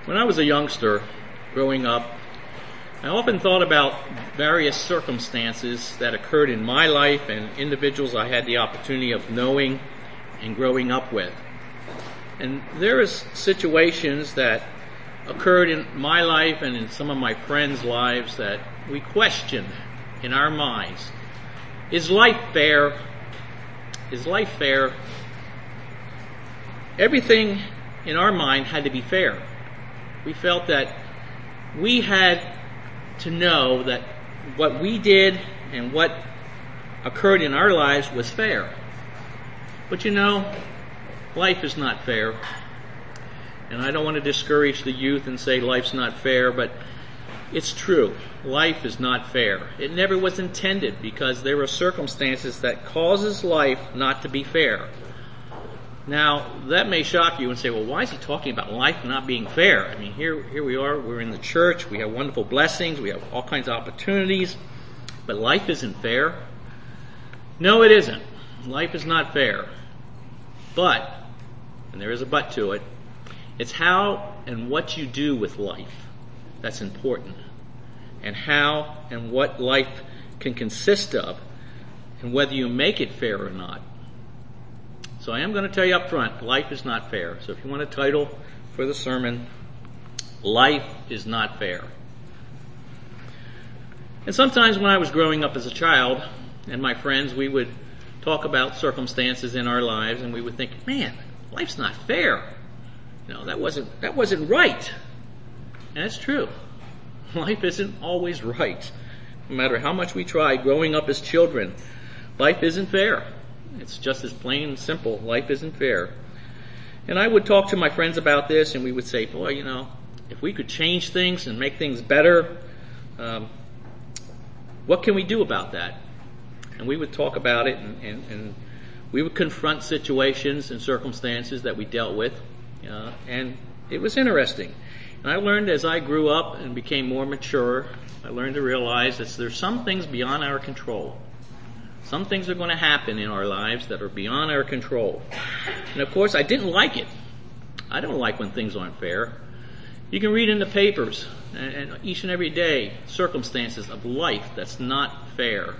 When I was a youngster, growing up, I often thought about various circumstances that occurred in my life and individuals I had the opportunity of knowing and growing up with. And there is situations that occurred in my life and in some of my friends' lives that we question in our minds. Is life fair? Is life fair? Everything in our mind had to be fair. We felt that we had to know that what we did and what occurred in our lives was fair. But life is not fair. And I don't want to discourage the youth and say life's not fair, but it's true. Life is not fair. It never was intended because there are circumstances that causes life not to be fair. Now, that may shock you and say, well, why is he talking about life not being fair? I mean, here we are, we're in the church, we have wonderful blessings, we have all kinds of opportunities, but life isn't fair. No, it isn't. Life is not fair. But, and there is a but to it, it's how and what you do with life that's important. And how and what life can consist of, and whether you make it fair or not. So I am going to tell you up front, life is not fair. So if you want a title for the sermon, Life is Not Fair. And sometimes when I was growing up as a child, and my friends, we would talk about circumstances in our lives, and we would think, man, life's not fair. That wasn't right. And it's true. Life isn't always right. No matter how much we try growing up as children, life isn't fair. It's just as plain and simple. Life isn't fair. And I would talk to my friends about this, and we would say, boy, if we could change things and make things better, what can we do about that? And we would talk about it, and we would confront situations and circumstances that we dealt with, and it was interesting. And I learned as I grew up and became more mature, I learned to realize that there's some things beyond our control. Some things are going to happen in our lives that are beyond our control. And of course, I didn't like it. I don't like when things aren't fair. You can read in the papers, and each and every day, circumstances of life that's not fair.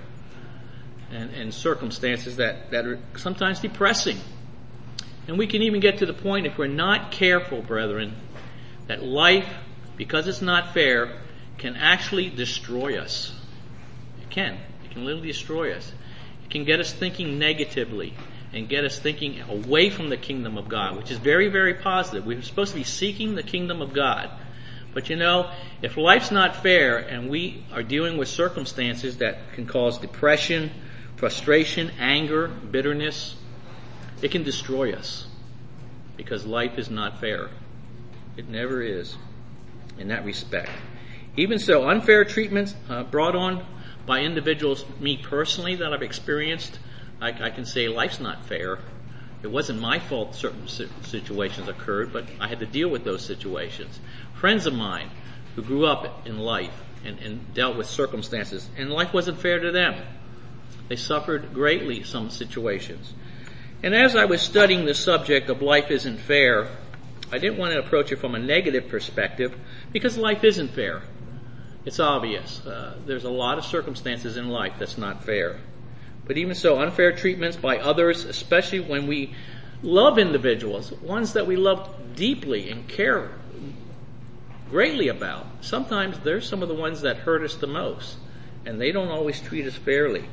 And circumstances that are sometimes depressing. And we can even get to the point, if we're not careful, brethren, that life, because it's not fair, can actually destroy us. It can. It can literally destroy us. It can get us thinking negatively and get us thinking away from the kingdom of God, which is very, very positive. We're supposed to be seeking the kingdom of God. But if life's not fair and we are dealing with circumstances that can cause depression, frustration, anger, bitterness, it can destroy us because life is not fair. It never is in that respect. Even so, unfair treatments brought on by individuals, me personally, that I've experienced, I can say life's not fair. It wasn't my fault certain situations occurred, but I had to deal with those situations. Friends of mine who grew up in life and dealt with circumstances, and life wasn't fair to them. They suffered greatly some situations. And as I was studying the subject of life isn't fair, I didn't want to approach it from a negative perspective because life isn't fair. It's obvious. There's a lot of circumstances in life that's not fair. But even so, unfair treatments by others, especially when we love individuals, ones that we love deeply and care greatly about, sometimes they're some of the ones that hurt us the most, and they don't always treat us fairly.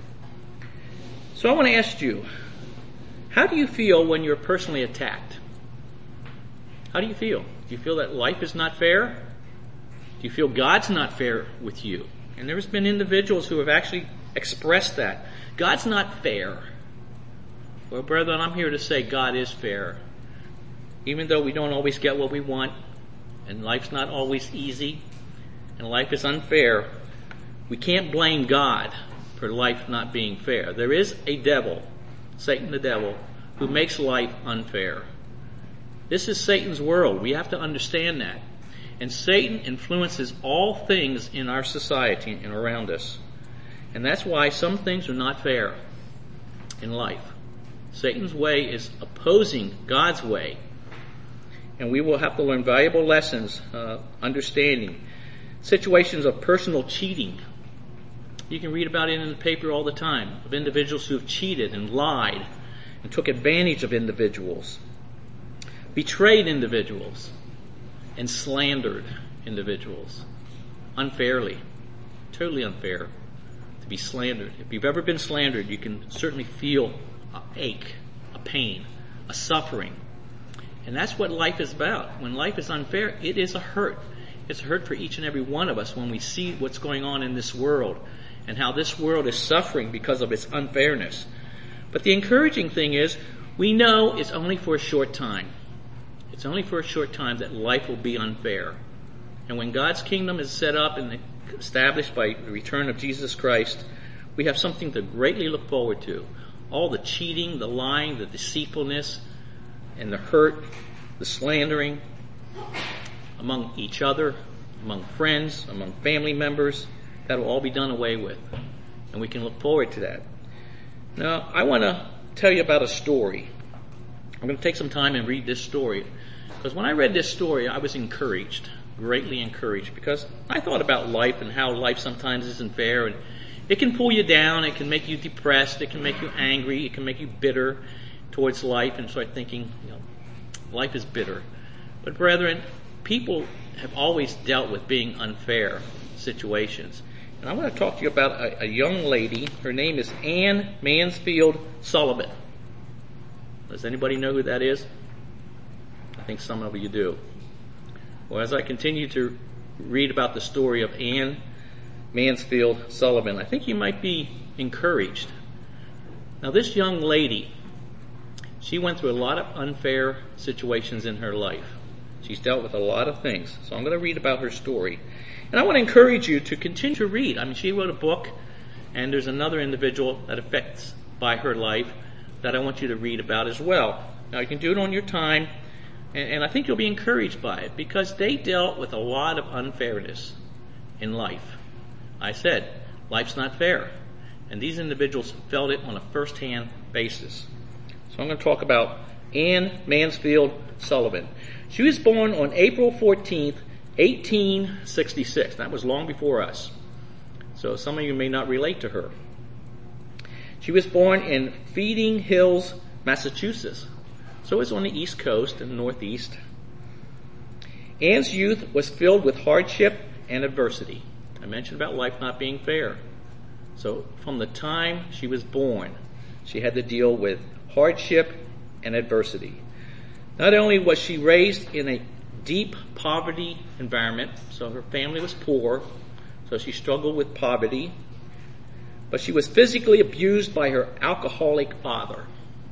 So I want to ask you, how do you feel when you're personally attacked? How do you feel? Do you feel that life is not fair? Do you feel God's not fair with you? And there's been individuals who have actually expressed that. God's not fair. Well, brethren, I'm here to say God is fair. Even though we don't always get what we want, and life's not always easy, and life is unfair, we can't blame God for life not being fair. There is a devil, Satan the devil, who makes life unfair. This is Satan's world. We have to understand that. And Satan influences all things in our society and around us. And that's why some things are not fair in life. Satan's way is opposing God's way. and we will have to learn valuable lessons, understanding situations of personal cheating. You can read about it in the paper all the time, of individuals who have cheated and lied and took advantage of individuals, betrayed individuals, and slandered individuals unfairly. Totally unfair to be slandered. If you've ever been slandered, you can certainly feel an ache, a pain, a suffering. And that's what life is about. When life is unfair, it is a hurt. It's a hurt for each and every one of us when we see what's going on in this world and how this world is suffering because of its unfairness. But the encouraging thing is, we know it's only for a short time. It's only for a short time that life will be unfair. And when God's kingdom is set up and established by the return of Jesus Christ, we have something to greatly look forward to. All the cheating, the lying, the deceitfulness, and the hurt, the slandering among each other, among friends, among family members, that will all be done away with. And we can look forward to that. Now, I want to tell you about a story. I'm going to take some time and read this story. Because when I read this story, I was encouraged, greatly encouraged, because I thought about life and how life sometimes isn't fair, and it can pull you down, it can make you depressed, it can make you angry, it can make you bitter towards life, and start thinking, life is bitter. But brethren, people have always dealt with being unfair situations. And I want to talk to you about a young lady. Her name is Anne Mansfield Sullivan. Does anybody know who that is? I think some of you do. Well, as I continue to read about the story of Anne Mansfield Sullivan, I think you might be encouraged. Now, this young lady, she went through a lot of unfair situations in her life. She's dealt with a lot of things. So I'm going to read about her story. And I want to encourage you to continue to read. I mean, she wrote a book, and there's another individual that affects by her life that I want you to read about as well. Now, you can do it on your time, and I think you'll be encouraged by it, because they dealt with a lot of unfairness in life. I said, life's not fair. And these individuals felt it on a first-hand basis. So I'm going to talk about Anne Mansfield Sullivan. She was born on April 14th, 1866. That was long before us. So some of you may not relate to her. She was born in Feeding Hills, Massachusetts. So it's on the East Coast and Northeast. Anne's youth was filled with hardship and adversity. I mentioned about life not being fair. So from the time she was born, she had to deal with hardship and adversity. Not only was she raised in a deep poverty environment, so her family was poor, so she struggled with poverty, but she was physically abused by her alcoholic father.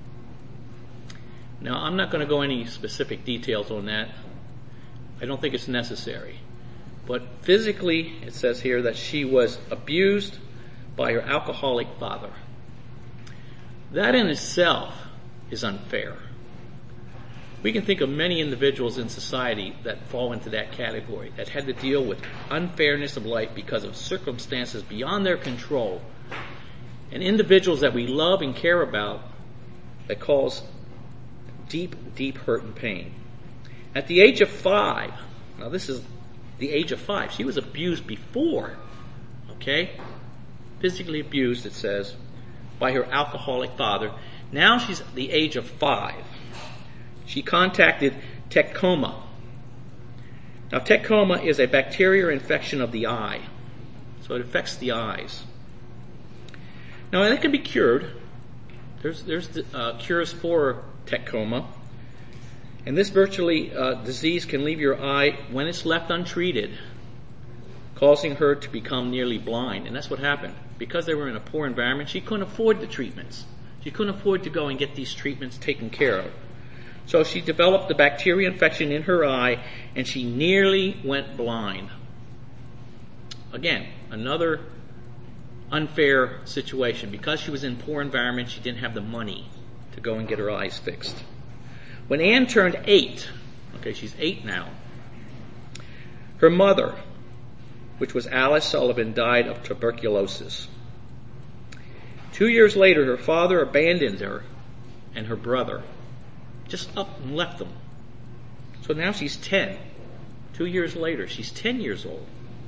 Now, I'm not going to go any specific details on that. I don't think it's necessary. But physically, it says here that she was abused by her alcoholic father. That in itself is unfair. We can think of many individuals in society that fall into that category, that had to deal with unfairness of life because of circumstances beyond their control, and individuals that we love and care about that cause deep, deep hurt and pain. At the age of 5, now this is the age of 5, she was abused before, okay? Physically abused, it says, by her alcoholic father. Now she's at the age of 5. She contacted tecoma. Now, tecoma is a bacterial infection of the eye. So it affects the eyes. Now, that can be cured. There's cures for tecoma. And this disease can leave your eye, when it's left untreated, causing her to become nearly blind. And that's what happened. Because they were in a poor environment, she couldn't afford the treatments. She couldn't afford to go and get these treatments taken care of. So she developed the bacterial infection in her eye, and she nearly went blind. Again, another unfair situation. Because she was in poor environment, she didn't have the money to go and get her eyes fixed. When Anne turned 8, okay, she's 8 now, her mother, which was Alice Sullivan, died of tuberculosis. 2 years later, her father abandoned her and her brother, just up and left them. So now she's 10. 2 years later, she's 10 years old.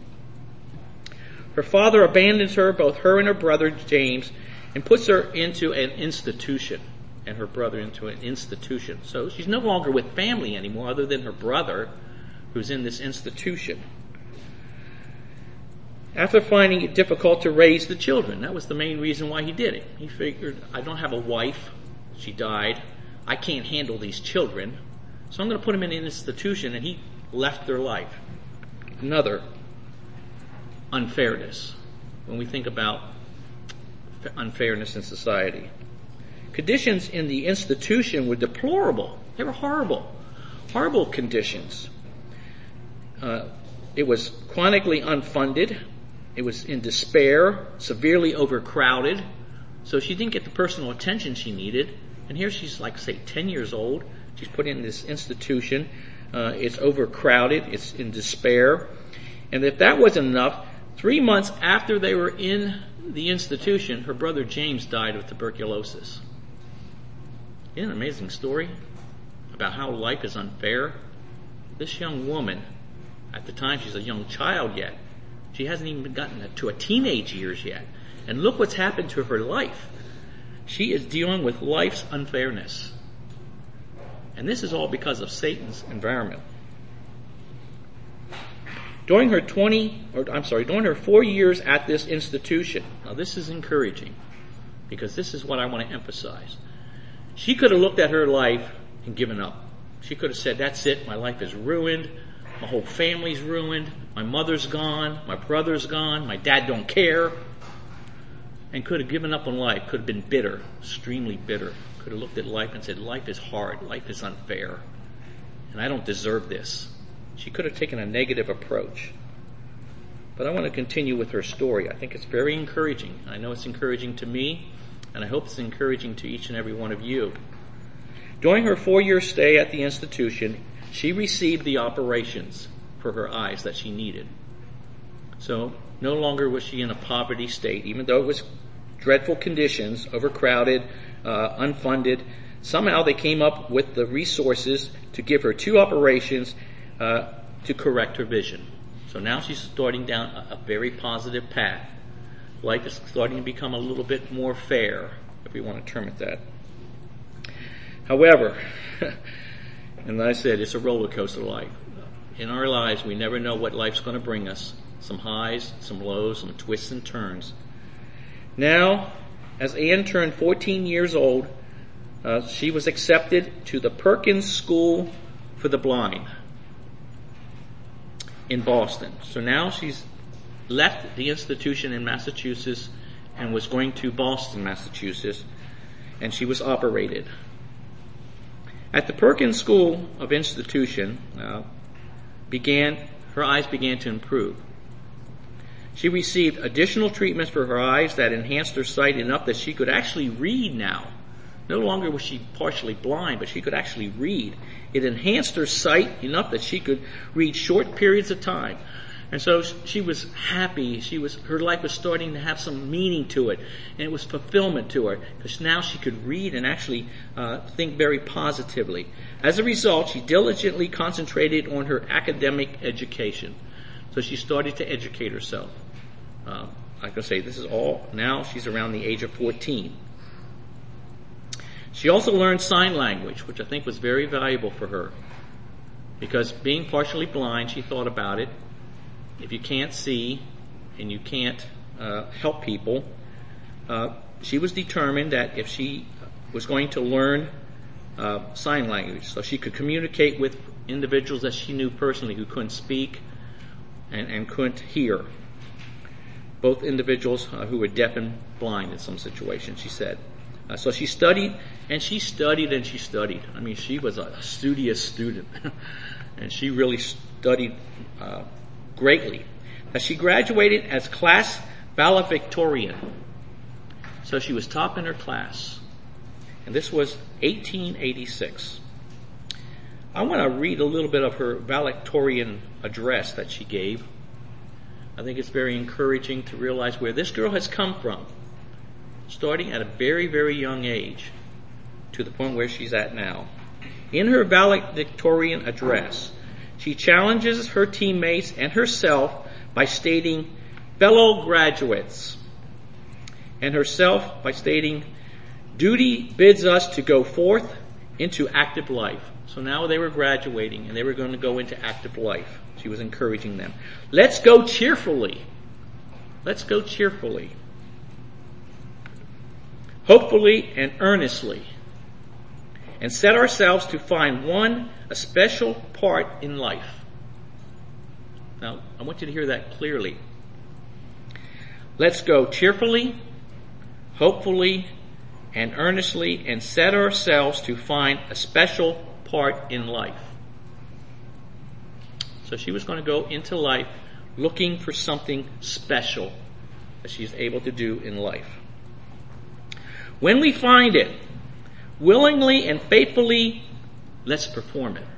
Her father abandons her, both her and her brother James, and puts her into an institution, and her brother into an institution. So she's no longer with family anymore, other than her brother, who's in this institution. After finding it difficult to raise the children, that was the main reason why he did it. He figured, I don't have a wife, she died, I can't handle these children, so I'm going to put them in an institution, and he left their life. Another unfairness when we think about unfairness in society. Conditions in the institution were deplorable. They were horrible. Horrible conditions. It was chronically unfunded. It was in despair, severely overcrowded. So she didn't get the personal attention she needed. And here she's like, say, 10 years old. She's put in this institution. It's overcrowded. It's in despair. And if that wasn't enough, 3 months after they were in the institution, her brother James died of tuberculosis. Isn't it an amazing story about how life is unfair? This young woman, at the time she's a young child yet, she hasn't even gotten to a teenage years yet. And look what's happened to her life. She is dealing with life's unfairness. And this is all because of Satan's environment. During her 4 years at this institution, now this is encouraging, because this is what I want to emphasize. She could have looked at her life and given up. She could have said, that's it, my life is ruined, my whole family's ruined, my mother's gone, my brother's gone, my dad don't care, and could have given up on life, could have been bitter, extremely bitter, could have looked at life and said, life is hard, life is unfair, and I don't deserve this. She could have taken a negative approach. But I want to continue with her story. I think it's very encouraging. I know it's encouraging to me, and I hope it's encouraging to each and every one of you. During her 4-year stay at the institution, she received the operations for her eyes that she needed. So no longer was she in a poverty state, even though it was dreadful conditions, overcrowded, unfunded. Somehow they came up with the resources to give her 2 operations to correct her vision. So now she's starting down a very positive path. Life is starting to become a little bit more fair, if we want to term it that. However, and I said, it's a roller coaster life. In our lives, we never know what life's going to bring us. Some highs, some lows, some twists and turns. Now, as Anne turned 14 years old, she was accepted to the Perkins School for the Blind in Boston. So now she's left the institution in Massachusetts and was going to Boston, Massachusetts, and she was operated. At the Perkins School of Institution, her eyes began to improve. She received additional treatments for her eyes that enhanced her sight enough that she could actually read now. No longer was she partially blind, but she could actually read. It enhanced her sight enough that she could read short periods of time. And so she was happy. Her life was starting to have some meaning to it. And it was fulfillment to her, because now she could read and actually think very positively. As a result, she diligently concentrated on her academic education. So she started to educate herself. Like I say, this is all, now she's around the age of 14. She also learned sign language, which I think was very valuable for her. Because being partially blind, she thought about it. If you can't see and you can't help people, she was determined that if she was going to learn sign language, so she could communicate with individuals that she knew personally who couldn't speak and couldn't hear. Both individuals who were deaf and blind in some situations, she said. So she studied, and she studied, and she studied. I mean, she was a studious student, and she really studied greatly. As she graduated as class valedictorian, so she was top in her class, and this was 1886. I want to read a little bit of her valedictorian address that she gave. I think it's very encouraging to realize where this girl has come from, starting at a very, very young age to the point where she's at now. In her valedictorian address, she challenges her teammates and herself by stating, "Fellow graduates," and herself by stating, "Duty bids us to go forth into active life." So now they were graduating and they were going to go into active life. She was encouraging them. Let's go cheerfully. Let's go cheerfully. Hopefully and earnestly. And set ourselves to find a special part in life. Now, I want you to hear that clearly. Let's go cheerfully, hopefully, and earnestly, and set ourselves to find a special part in life. So she was going to go into life looking for something special that she's able to do in life. When we find it, willingly and faithfully, let's perform it.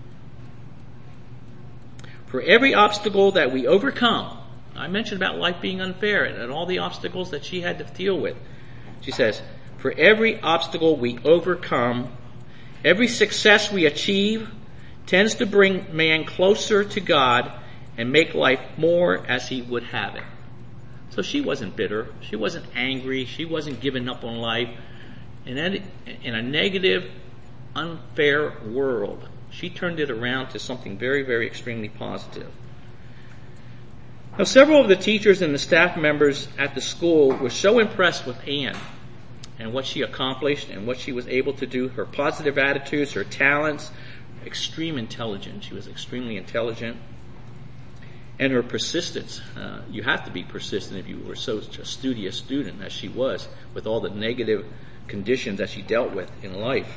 For every obstacle that we overcome, I mentioned about life being unfair and all the obstacles that she had to deal with. She says, for every obstacle we overcome, every success we achieve tends to bring man closer to God and make life more as he would have it. So she wasn't bitter. She wasn't angry. She wasn't giving up on life. In a negative, unfair world, she turned it around to something very, very extremely positive. Now, several of the teachers and the staff members at the school were so impressed with Anne and what she accomplished and what she was able to do, her positive attitudes, her talents, extreme intelligence. She was extremely intelligent. And her persistence. You have to be persistent if you were such a studious student as she was, with all the negative conditions that she dealt with in life.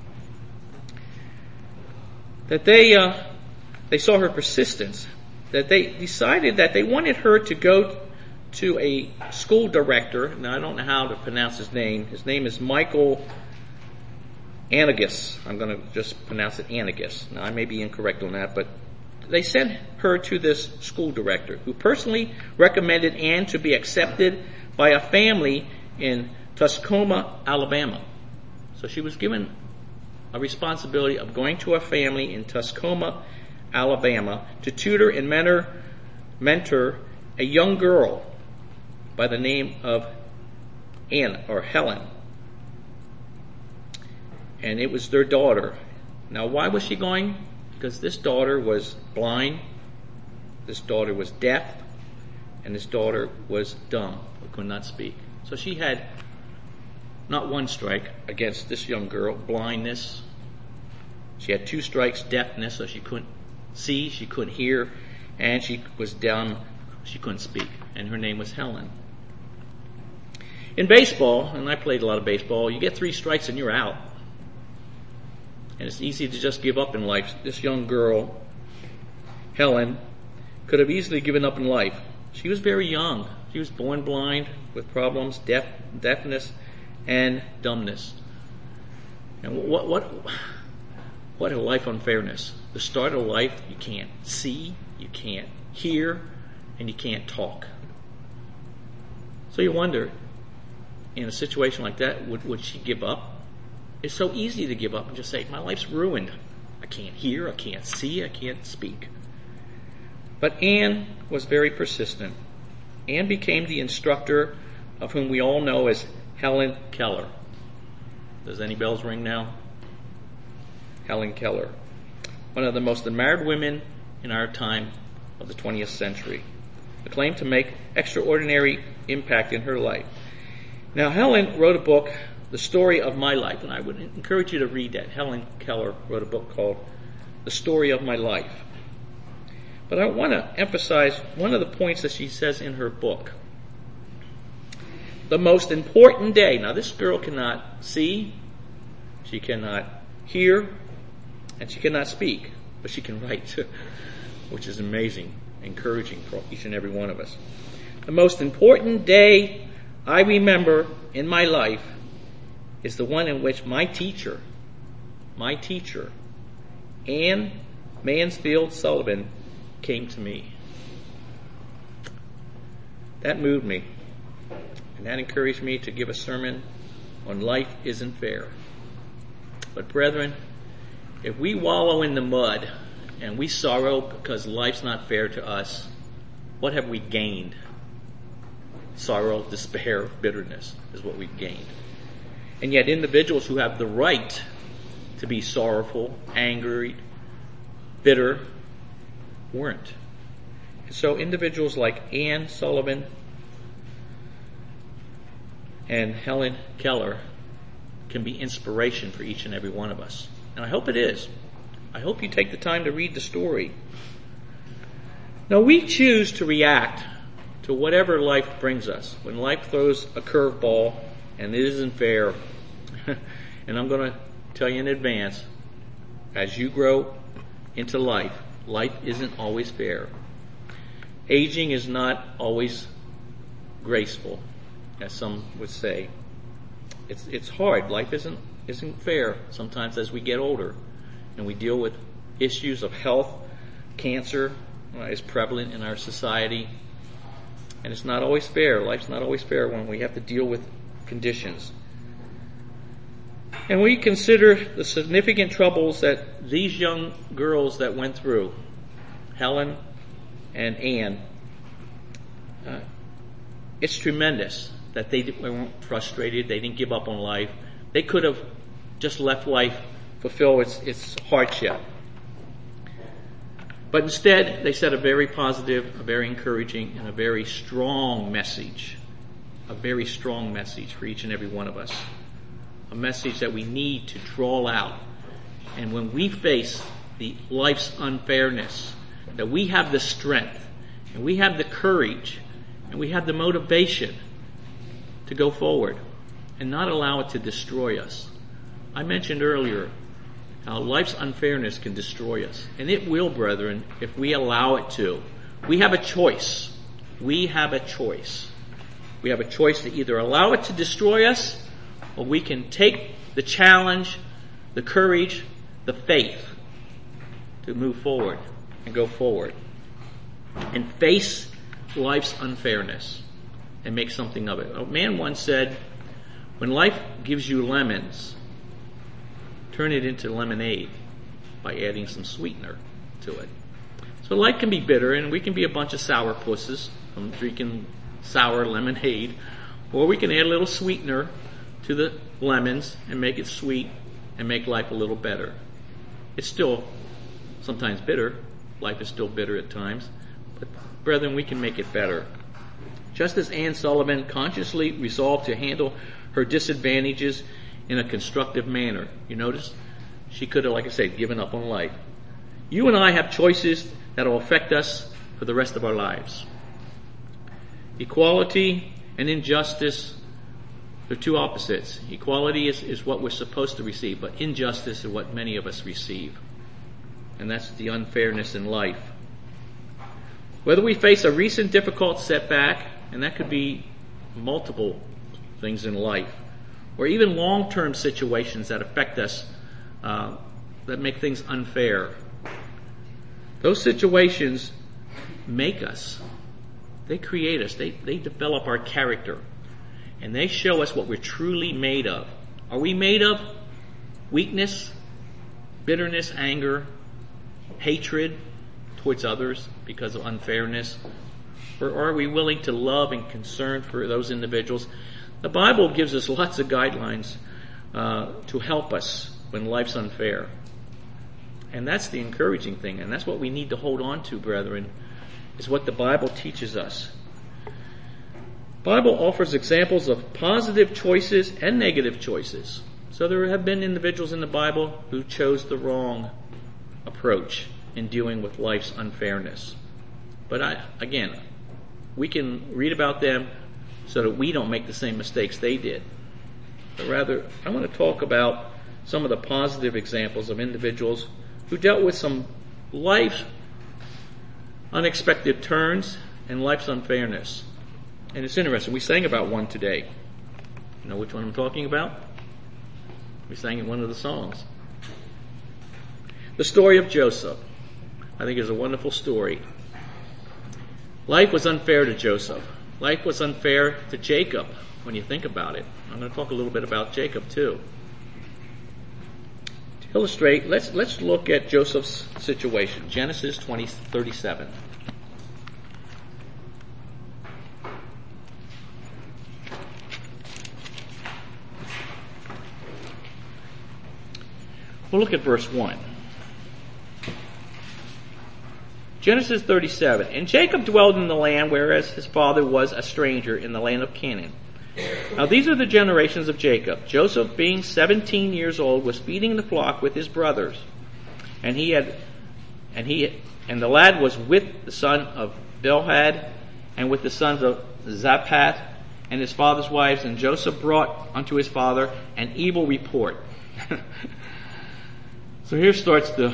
That they saw her persistence, that they decided that they wanted her to go to a school director. Now, I don't know how to pronounce his name. His name is Michael Anagus. I'm going to just pronounce it Anagus. Now, I may be incorrect on that, but they sent her to this school director, who personally recommended Anne to be accepted by a family in Tuscoma, Alabama. So she was given a responsibility of going to a family in Tuscoma, Alabama, to tutor and mentor a young girl by the name of Anna, or Helen. And it was their daughter. Now, why was she going? Because this daughter was blind, this daughter was deaf, and this daughter was dumb, or could not speak. So she had not one strike against this young girl, blindness. She had 2 strikes, deafness, so she couldn't see, she couldn't hear, and she was dumb, she couldn't speak. And her name was Helen. In baseball, and I played a lot of baseball, you get 3 strikes and you're out. And it's easy to just give up in life. This young girl, Helen, could have easily given up in life. She was very young. She was born blind with problems, deafness, and dumbness. And what a life unfairness. The start of life, you can't see, you can't hear, and you can't talk. So you wonder, in a situation like that, would she give up? It's so easy to give up and just say, my life's ruined. I can't hear, I can't see, I can't speak. But Anne was very persistent. Anne became the instructor of whom we all know as Helen Keller. Does any bells ring now? Helen Keller. One of the most admired women in our time of the 20th century. Acclaimed to make extraordinary impact in her life. Now, Helen wrote a book, The Story of My Life, and I would encourage you to read that. Helen Keller wrote a book called The Story of My Life. But I want to emphasize one of the points that she says in her book. The most important day. Now, this girl cannot see, she cannot hear, and she cannot speak, but she can write, which is amazing, encouraging for each and every one of us. The most important day I remember in my life is the one in which my teacher, Anne Mansfield Sullivan, came to me. That moved me, and that encouraged me to give a sermon on life isn't fair. But brethren, If we wallow in the mud and we sorrow because life's not fair to us, what have we gained? Sorrow, despair, bitterness is what we've gained. And yet individuals who have the right to be sorrowful, angry, bitter, weren't. And so individuals like Anne Sullivan and Helen Keller can be inspiration for each and every one of us. And I hope it is. I hope you take the time to read the story. Now, we choose to react to whatever life brings us. When life throws a curveball and it isn't fair, and I'm going to tell you in advance, as you grow into life, life isn't always fair. Aging is not always graceful, as some would say. It's hard. Life isn't fair sometimes as we get older and we deal with issues of health. Cancer is prevalent in our society, and it's not always fair. Life's not always fair when we have to deal with conditions. And we consider the significant troubles that these young girls that went through, Helen and Anne, it's tremendous that they weren't frustrated. They didn't give up on life. They could have just left life fulfill its hardship. But instead, they said a very positive, a very encouraging, and a very strong message. A very strong message for each and every one of us. A message that we need to draw out. And when we face the life's unfairness, that we have the strength, and we have the courage, and we have the motivation to go forward and not allow it to destroy us. I mentioned earlier how life's unfairness can destroy us. And it will, brethren, if we allow it to. We have a choice. We have a choice. We have a choice to either allow it to destroy us, or we can take the challenge, the courage, the faith to move forward and go forward and face life's unfairness and make something of it. A man once said, when life gives you lemons, turn it into lemonade by adding some sweetener to it. So life can be bitter, and we can be a bunch of sourpusses from drinking sour lemonade, or we can add a little sweetener to the lemons and make it sweet and make life a little better. It's still sometimes bitter. Life is still bitter at times. But brethren, we can make it better. Just as Anne Sullivan consciously resolved to handle her disadvantages in a constructive manner. You notice? She could have, like I said, given up on life. You and I have choices that will affect us for the rest of our lives. Equality and injustice, they're two opposites. Equality is what we're supposed to receive, but injustice is what many of us receive. And that's the unfairness in life. Whether we face a recent difficult setback, and that could be multiple things in life, or even long-term situations that affect us, that make things unfair. Those situations make us. They create us. They develop our character. And they show us what we're truly made of. Are we made of weakness, bitterness, anger, hatred towards others because of unfairness? Or are we willing to love and concern for those individuals? The Bible gives us lots of guidelines to help us when life's unfair. And that's the encouraging thing, and that's what we need to hold on to, brethren, is what the Bible teaches us. The Bible offers examples of positive choices and negative choices. So there have been individuals in the Bible who chose the wrong approach in dealing with life's unfairness. But again, we can read about them so that we don't make the same mistakes they did. But rather, I want to talk about some of the positive examples of individuals who dealt with some life's unexpected turns and life's unfairness. And it's interesting. We sang about one today. You know which one I'm talking about? We sang in one of the songs. The story of Joseph, I think, is a wonderful story. Life was unfair to Joseph. Life was unfair to Jacob, when you think about it. I'm going to talk a little bit about Jacob, too. illustrate, let's look at Joseph's situation. Genesis 37. We'll look at verse 1. Genesis 37. And Jacob dwelled in the land, whereas his father was a stranger in the land of Canaan. Now these are the generations of Jacob. Joseph, being 17 years old, was feeding the flock with his brothers. And the lad was with the son of Bilhah, and with the sons of Zaphhat, and his father's wives. And Joseph brought unto his father an evil report. So here starts the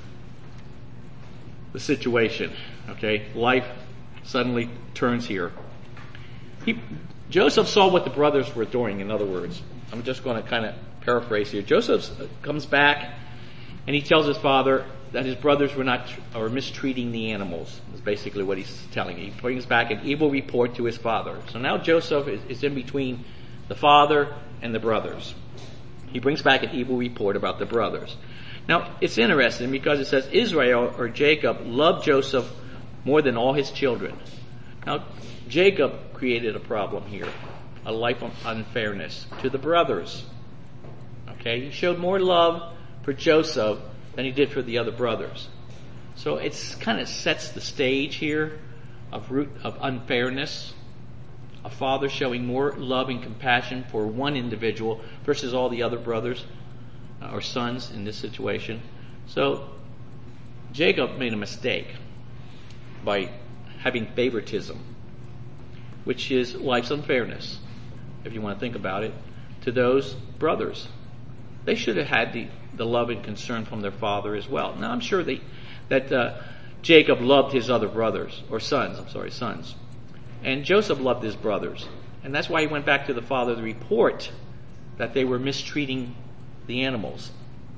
situation. Okay, life suddenly turns here. Joseph saw what the brothers were doing. In other words, I'm just going to kind of paraphrase here. Joseph comes back and he tells his father that his brothers were mistreating the animals. Is basically what he's telling. He brings back an evil report to his father. So now Joseph is in between the father and the brothers. He brings back an evil report about the brothers. Now, it's interesting because it says Israel, or Jacob, loved Joseph more than all his children. Now, Jacob created a problem here, a life of unfairness to the brothers. Okay, he showed more love for Joseph than he did for the other brothers. So it kind of sets the stage here of unfairness. A father showing more love and compassion for one individual versus all the other brothers or sons in this situation. So Jacob made a mistake by having favoritism, which is life's unfairness, if you want to think about it, to those brothers. They should have had the love and concern from their father as well. Now I'm sure that Jacob loved his other brothers, or sons. And Joseph loved his brothers. And that's why he went back to the father to report that they were mistreating the animals.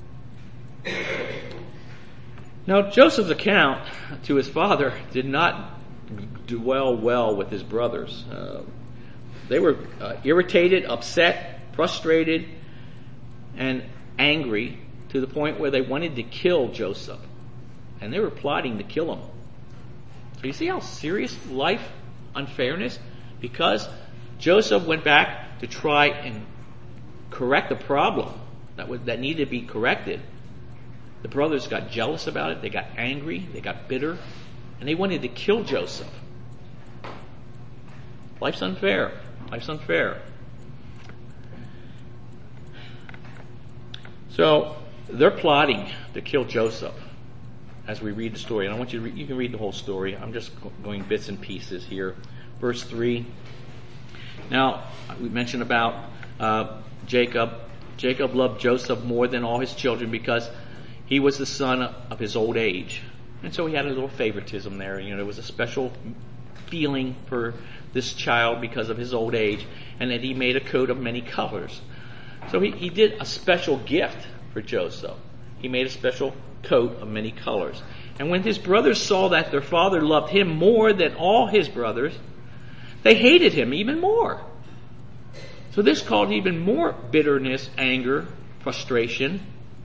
Now, Joseph's account to his father did not dwell well with his brothers. They were irritated, upset, frustrated, and angry to the point where they wanted to kill Joseph. And they were plotting to kill him. So you see how serious life unfairness? Because Joseph went back to try and correct the problem that needed to be corrected. The brothers got jealous about it. They got angry. They got bitter. And they wanted to kill Joseph. Life's unfair. Life's unfair. So they're plotting to kill Joseph as we read the story. And I want you to you can read the whole story. I'm just going bits and pieces here. Verse 3. Now, we mentioned about Jacob. Jacob loved Joseph more than all his children because he was the son of his old age. And so he had a little favoritism there. There was a special feeling for this child because of his old age, and that he made a coat of many colors. So he did a special gift for Joseph. He made a special coat of many colors. And when his brothers saw that their father loved him more than all his brothers, they hated him even more. So this caused even more bitterness, anger, frustration,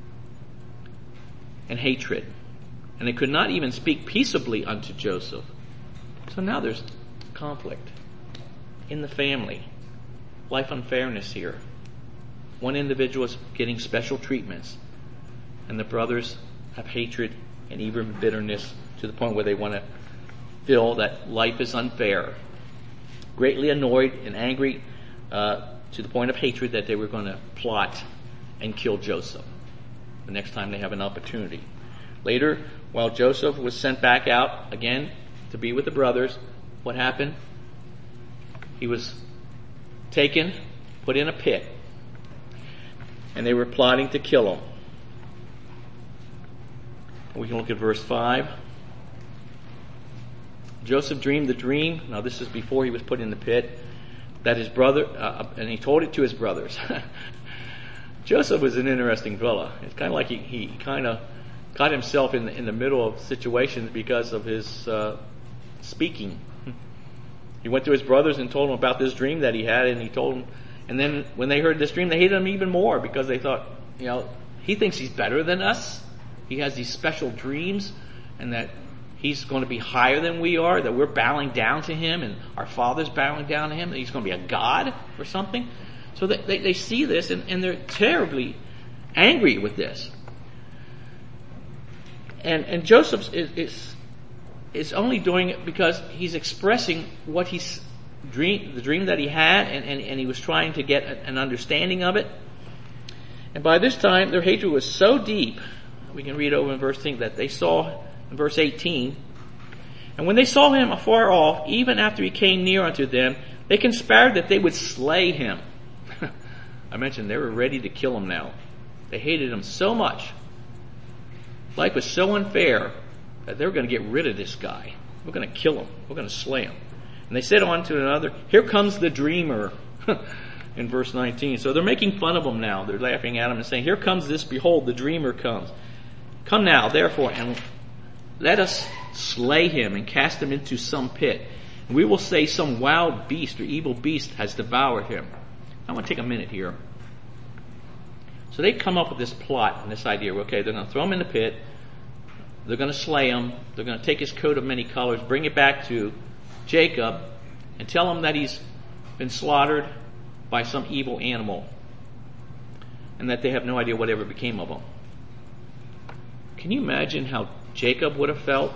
and hatred. And they could not even speak peaceably unto Joseph. So now there's conflict in the family. Life unfairness here. One individual is getting special treatments, and the brothers have hatred and even bitterness to the point where they want to feel that life is unfair. Greatly annoyed and angry to the point of hatred that they were going to plot and kill Joseph the next time they have an opportunity. Later, while Joseph was sent back out again to be with the brothers, what happened? He was taken, put in a pit, and they were plotting to kill him. We can look at verse 5. Joseph dreamed the dream. Now this is before he was put in the pit. That his brother, and he told it to his brothers. Joseph was an interesting fella. It's kind of like he kind of got himself in the middle of situations because of his speaking. He went to his brothers and told them about this dream that he had, and he told them. And then when they heard this dream, they hated him even more because they thought, He thinks he's better than us. He has these special dreams, and that he's going to be higher than we are, that we're bowing down to him, and our father's bowing down to him, that he's going to be a god or something. So they see this, and they're terribly angry with this. And Joseph is only doing it because he's expressing what the dream that he had, and he was trying to get an understanding of it. And by this time, their hatred was so deep, we can read over in verse 10, that they saw, in verse 18, and when they saw him afar off, even after he came near unto them, they conspired that they would slay him. I mentioned they were ready to kill him now. They hated him so much. Life was so unfair that they were going to get rid of this guy. We're going to kill him. We're going to slay him. And they said one to another, here comes the dreamer. In verse 19. So they're making fun of him now. They're laughing at him and saying, here comes this, behold, the dreamer comes. Come now, therefore, and let us slay him and cast him into some pit. And we will say some wild beast or evil beast has devoured him. I want to take a minute here. So they come up with this plot and this idea. Okay, they're going to throw him in the pit. They're going to slay him. They're going to take his coat of many colors, bring it back to Jacob, and tell him that he's been slaughtered by some evil animal, and that they have no idea whatever became of him. Can you imagine how Jacob would have felt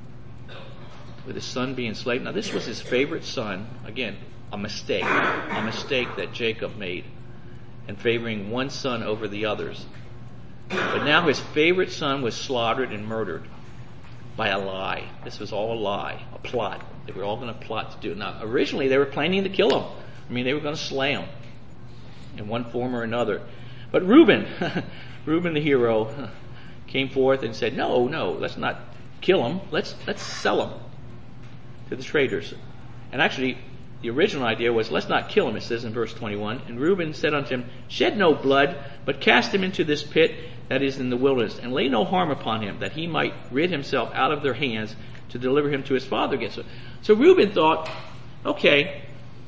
with his son being slain? Now, this was his favorite son. Again, a mistake that Jacob made in favoring one son over the others. But now his favorite son was slaughtered and murdered by a lie. This was all a lie, a plot. They were all going to plot to do it. Now, originally they were planning to kill him. They were going to slay him in one form or another. But Reuben the hero, came forth and said, no, let's not kill him. Let's sell him to the traders. And actually, the original idea was, let's not kill him, it says in verse 21. And Reuben said unto him, shed no blood, but cast him into this pit that is in the wilderness, and lay no harm upon him, that he might rid himself out of their hands to deliver him to his father again. So Reuben thought, okay,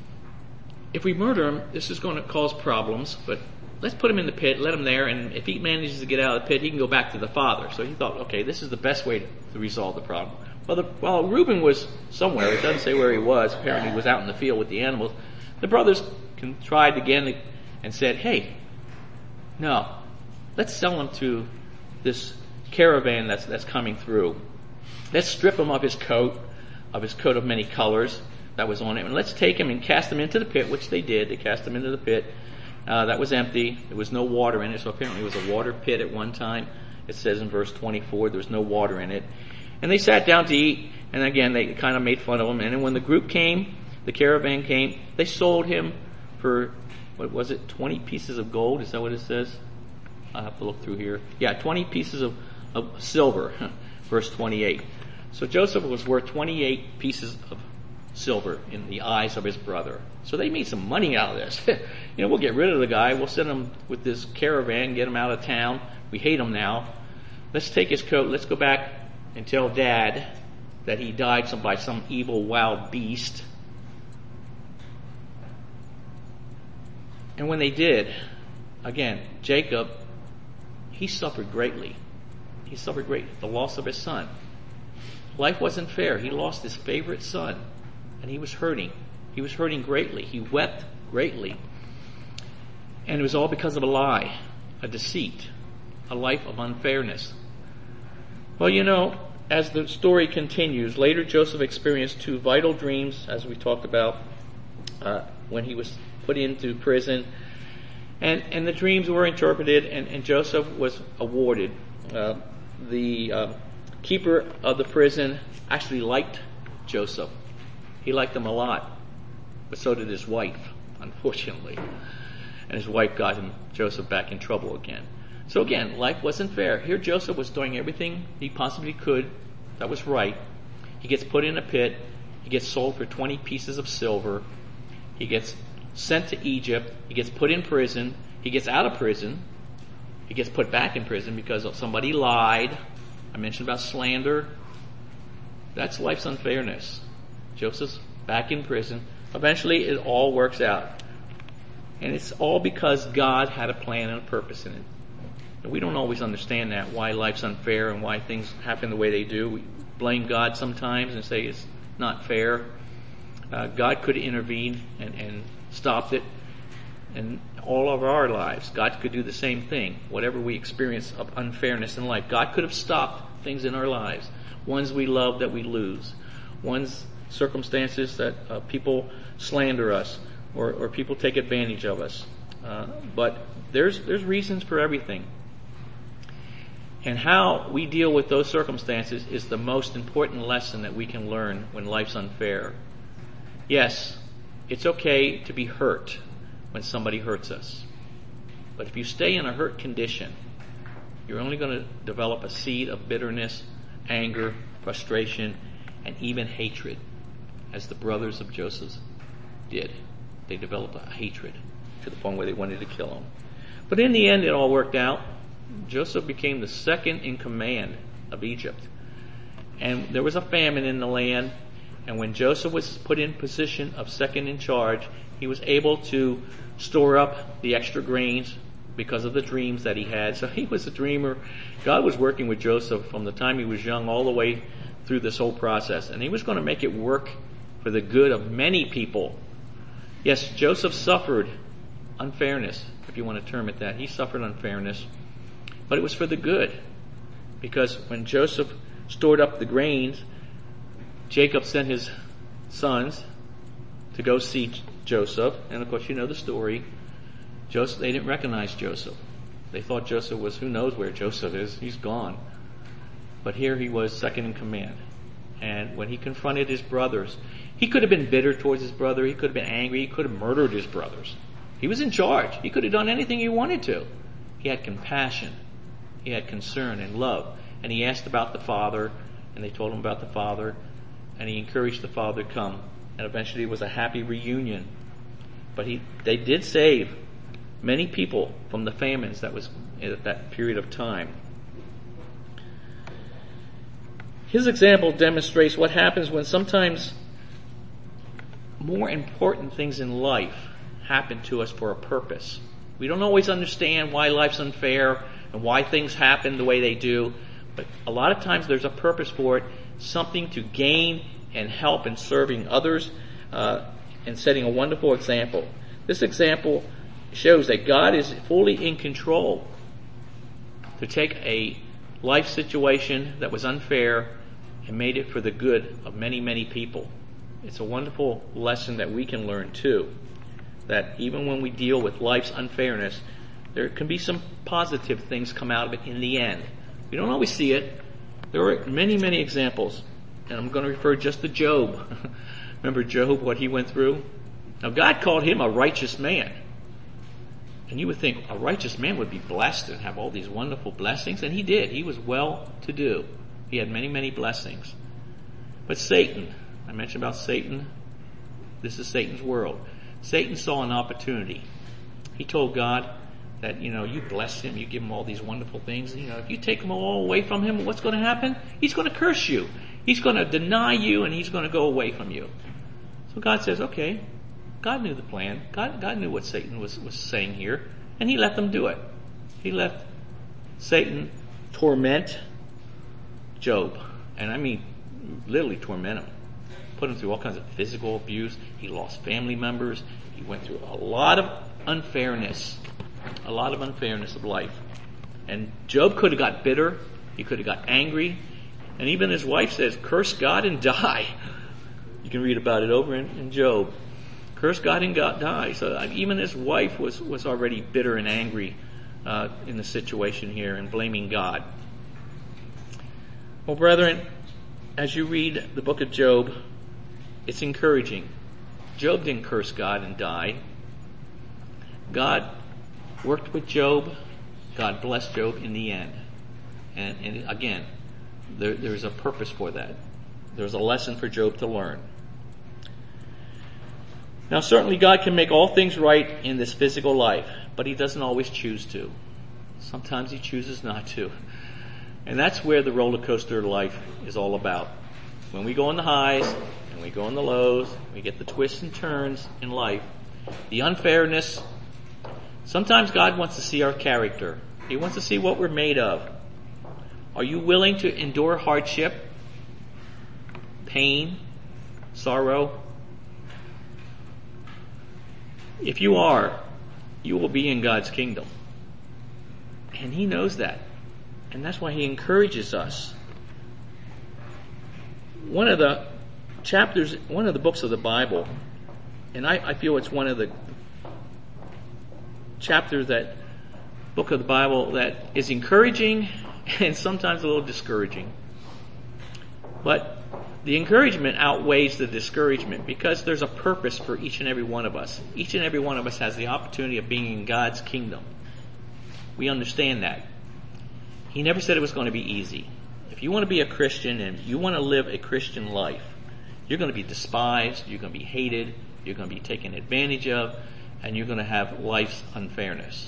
if we murder him, this is going to cause problems, but let's put him in the pit, let him there, and if he manages to get out of the pit, he can go back to the father. So he thought, okay, this is the best way to resolve the problem. While Reuben was somewhere, it doesn't say where he was, apparently he was out in the field with the animals, the brothers tried again and said, hey, no, let's sell him to this caravan that's coming through. Let's strip him of his coat of many colors that was on him, and let's take him and cast him into the pit, which they did. They cast him into the pit. That was empty. There was no water in it, so apparently it was a water pit at one time. It says in verse 24, there was no water in it. And they sat down to eat, and again, they kind of made fun of him. And then when the group came, the caravan came, they sold him for, 20 pieces of gold? Is that what it says? I'll have to look through here. Yeah, 20 pieces of silver, verse 28. So Joseph was worth 28 pieces of silver in the eyes of his brother. So they made some money out of this. We'll get rid of the guy. We'll send him with this caravan, get him out of town. We hate him now. Let's take his coat. Let's go back and tell Dad that he died by some evil wild beast. And when they did, again, Jacob, he suffered greatly. He suffered greatly. The loss of his son. Life wasn't fair. He lost his favorite son. And he was hurting. He was hurting greatly. He wept greatly. And it was all because of a lie, a deceit, a life of unfairness. Well, as the story continues, later Joseph experienced two vital dreams, as we talked about, when he was put into prison. And the dreams were interpreted, and Joseph was awarded. The keeper of the prison actually liked Joseph. He liked him a lot, but so did his wife, unfortunately. And his wife got Joseph back in trouble again. So again, life wasn't fair. Here Joseph was doing everything he possibly could that was right. He gets put in a pit. He gets sold for 20 pieces of silver. He gets sent to Egypt. He gets put in prison. He gets out of prison. He gets put back in prison because somebody lied. I mentioned about slander. That's life's unfairness. Joseph's back in prison. Eventually it all works out. And it's all because God had a plan and a purpose in it. And we don't always understand that, why life's unfair and why things happen the way they do. We blame God sometimes and say it's not fair. God could intervene and stopped it in all of our lives. God could do the same thing. Whatever we experience of unfairness in life, God could have stopped things in our lives. Ones we love that we lose. Ones circumstances that people slander us or people take advantage of us. But there's reasons for everything. And how we deal with those circumstances is the most important lesson that we can learn when life's unfair. Yes, it's okay to be hurt when somebody hurts us. But if you stay in a hurt condition, you're only going to develop a seed of bitterness, anger, frustration, and even hatred, as the brothers of Joseph did. They developed a hatred to the point where they wanted to kill him. But in the end, it all worked out. Joseph became the second in command of Egypt. And there was a famine in the land. And when Joseph was put in position of second in charge, he was able to store up the extra grains because of the dreams that he had. So he was a dreamer. God was working with Joseph from the time he was young all the way through this whole process. And he was going to make it work for the good of many people. Yes, Joseph suffered unfairness, if you want to term it that. He suffered unfairness. But it was for the good. Because when Joseph stored up the grains, Jacob sent his sons to go see Joseph. And of course, you know the story. They didn't recognize Joseph. They thought Joseph was, who knows where Joseph is. He's gone. But here he was second in command. And when he confronted his brothers, he could have been bitter towards his brother. He could have been angry. He could have murdered his brothers. He was in charge. He could have done anything he wanted to. He had compassion. He had concern and love. And he asked about the father, and they told him about the father. And he encouraged the father to come. And eventually it was a happy reunion. But they did save many people from the famines that was at that period of time. His example demonstrates what happens when sometimes more important things in life happen to us for a purpose. We don't always understand why life's unfair and why things happen the way they do, but a lot of times there's a purpose for it, something to gain and help in serving others and setting a wonderful example. This example shows that God is fully in control to take a life situation that was unfair and made it for the good of many, many people. It's a wonderful lesson that we can learn too, that even when we deal with life's unfairness, there can be some positive things come out of it in the end. We don't always see it. There are many, many examples, and I'm going to refer just to Job. Remember Job, what he went through? Now God called him a righteous man. And you would think a righteous man would be blessed and have all these wonderful blessings, and he did. He was well to do. He had many, many blessings. But Satan, I mentioned about Satan. This is Satan's world. Satan saw an opportunity. He told God that, you bless him, you give him all these wonderful things. If you take them all away from him, what's going to happen? He's going to curse you. He's going to deny you, and he's going to go away from you. So God says, okay. God knew the plan. God knew what Satan was saying here, and he let them do it. He let Satan torment Job. And I mean, literally torment him. Put him through all kinds of physical abuse. He lost family members. He went through a lot of unfairness of life. And Job could have got bitter. He could have got angry. And even his wife says, curse God and die. You can read about it over in Job. Curse God and God die. So even his wife was already bitter and angry in the situation here and blaming God. Well, brethren, as you read the book of Job, it's encouraging. Job didn't curse God and die. God worked with Job. God blessed Job in the end. And again, there's a purpose for that. There's a lesson for Job to learn. Now, certainly God can make all things right in this physical life, but he doesn't always choose to. Sometimes he chooses not to. And that's where the roller coaster of life is all about. When we go on the highs and we go on the lows, we get the twists and turns in life, the unfairness. Sometimes God wants to see our character. He wants to see what we're made of. Are you willing to endure hardship, pain, sorrow? If you are, you will be in God's kingdom. And He knows that. And that's why He encourages us. One of the chapters, one of the books of the Bible, and I feel it's one of the chapters, that book of the Bible, that is encouraging and sometimes a little discouraging. But the encouragement outweighs the discouragement, because there's a purpose for each and every one of us. Each and every one of us has the opportunity of being in God's kingdom. We understand that. He never said it was going to be easy. If you want to be a Christian and you want to live a Christian life, you're going to be despised, you're going to be hated, you're going to be taken advantage of, and you're going to have life's unfairness.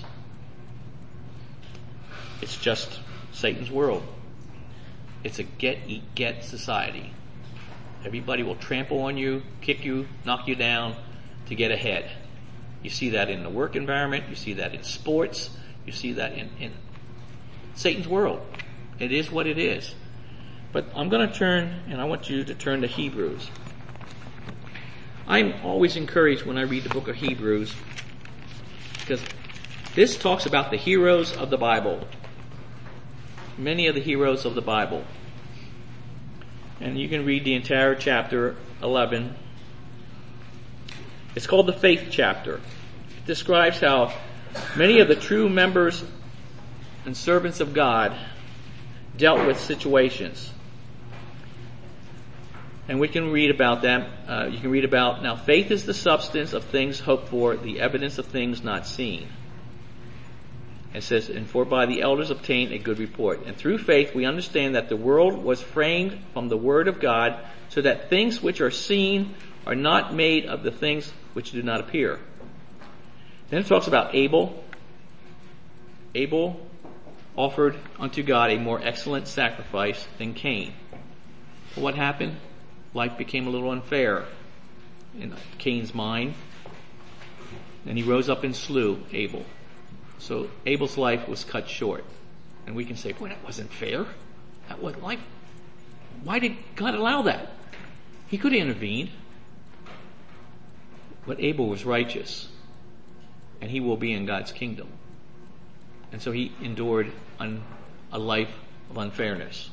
It's just Satan's world. It's a get society. Everybody will trample on you, kick you, knock you down to get ahead. You see that in the work environment, you see that in sports, you see that in Satan's world. It is what it is. But I'm going to turn, and I want you to turn to Hebrews. I'm always encouraged when I read the book of Hebrews, because this talks about the heroes of the Bible. Many of the heroes of the Bible. And you can read the entire chapter 11. It's called the faith chapter. It describes how many of the true members and servants of God dealt with situations. And we can read about them. You can read about, now faith is the substance of things hoped for, the evidence of things not seen. It says, and for by the elders obtained a good report. And through faith we understand that the world was framed from the word of God, so that things which are seen are not made of the things which do not appear. Then it talks about Abel. Abel offered unto God a more excellent sacrifice than Cain. But what happened? Life became a little unfair in Cain's mind. And he rose up and slew Abel. So Abel's life was cut short. And we can say, boy, that wasn't fair. That wasn't life. Why did God allow that? He could have intervened. But Abel was righteous. And he will be in God's kingdom. And so he endured a life of unfairness.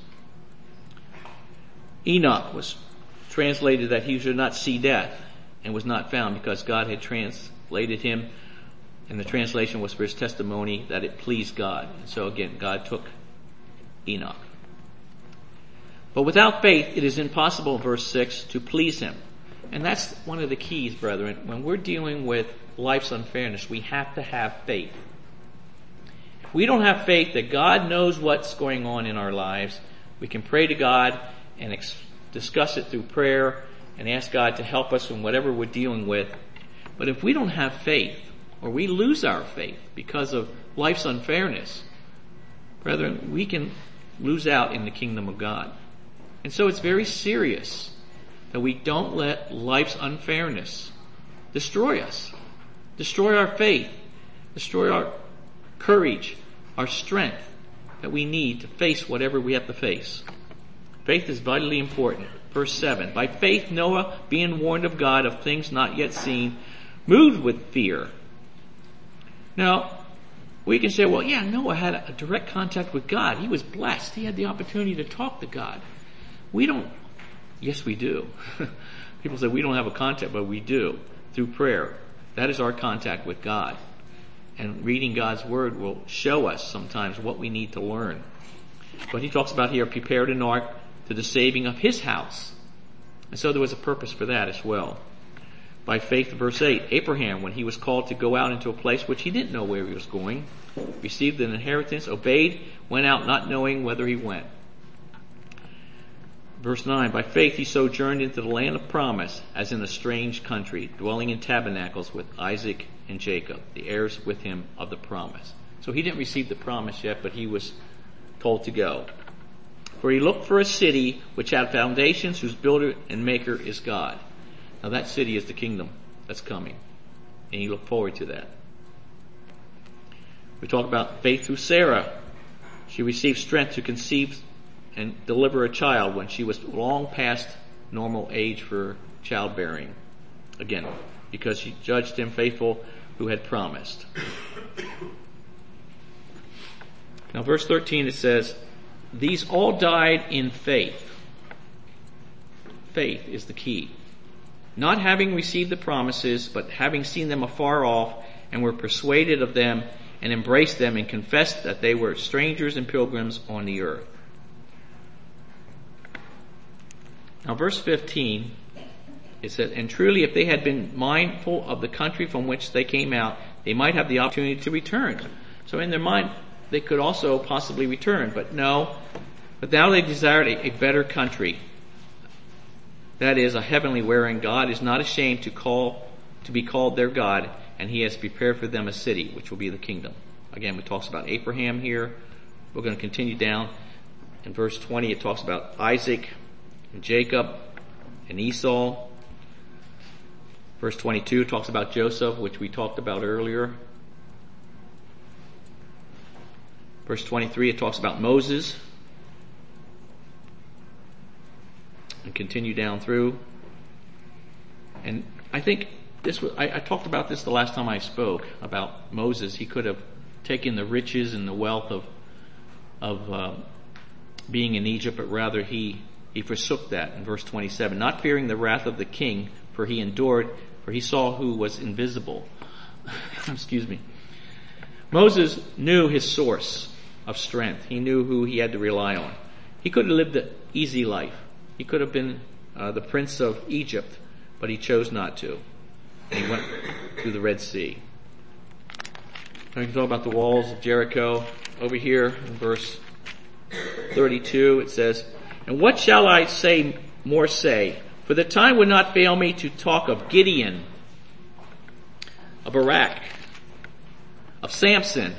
Enoch was translated that he should not see death, and was not found, because God had translated him, and the translation was for his testimony that it pleased God. And so again, God took Enoch. But without faith, it is impossible, verse 6, to please him. And that's one of the keys, brethren. When we're dealing with life's unfairness, we have to have faith. If we don't have faith that God knows what's going on in our lives, we can pray to God and discuss it through prayer and ask God to help us in whatever we're dealing with. But if we don't have faith, or we lose our faith because of life's unfairness, brethren, we can lose out in the kingdom of God. And so it's very serious that we don't let life's unfairness destroy us, destroy our faith, destroy our courage, our strength that we need to face whatever we have to face. Faith is vitally important. Verse 7, by faith Noah, being warned of God of things not yet seen, moved with fear. Now, we can say, well, yeah, Noah had a direct contact with God. He was blessed. He had the opportunity to talk to God. We don't. Yes, we do. People say we don't have a contact, but we do, through prayer. That is our contact with God. And reading God's word will show us sometimes what we need to learn. But he talks about here, prepared an ark to the saving of his house. And so there was a purpose for that as well. By faith, verse 8, Abraham, when he was called to go out into a place which he didn't know where he was going, received an inheritance, obeyed, went out not knowing whither he went. Verse 9, by faith he sojourned into the land of promise, as in a strange country, dwelling in tabernacles with Isaac and Jacob, the heirs with him of the promise. So he didn't receive the promise yet, but he was told to go. For he looked for a city which had foundations, whose builder and maker is God. Now that city is the kingdom that's coming. And he looked forward to that. We talk about faith through Sarah. She received strength to conceive and deliver a child when she was long past normal age for childbearing. Again, because she judged him faithful who had promised. Now verse 13 it says, these all died in faith. Faith is the key. Not having received the promises, but having seen them afar off, and were persuaded of them, and embraced them, and confessed that they were strangers and pilgrims on the earth. Now verse 15, it says, and truly if they had been mindful of the country from which they came out, they might have the opportunity to return. So in their mind, they could also possibly return, but no. But now they desired a better country. That is, a heavenly, wherein God is not ashamed to be called their God, and he has prepared for them a city, which will be the kingdom. Again, it talks about Abraham here. We're going to continue down. In verse 20, it talks about Isaac and Jacob and Esau. Verse 22 talks about Joseph, which we talked about earlier. Verse 23, it talks about Moses. And continue down through. And I think I talked about this the last time I spoke about Moses. He could have taken the riches and the wealth of being in Egypt, but rather he forsook that in verse 27. Not fearing the wrath of the king, for he endured, for he saw who was invisible. Excuse me. Moses knew his source of strength. He knew who he had to rely on. He could have lived the easy life. He could have been the prince of Egypt, but he chose not to. And he went through the Red Sea. Now we can talk about the walls of Jericho. Over here in verse 32 it says, and what shall I say? For the time would not fail me to talk of Gideon, of Barak, of Samson,